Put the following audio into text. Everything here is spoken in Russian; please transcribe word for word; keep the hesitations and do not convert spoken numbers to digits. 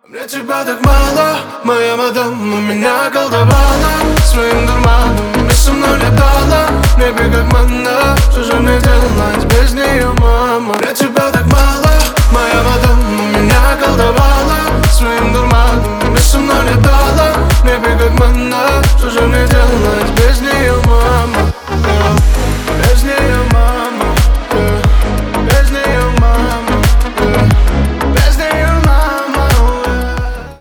Мне тебя так мало, моя мадам, у меня колдовала своим дурманом и со мной летала в небе как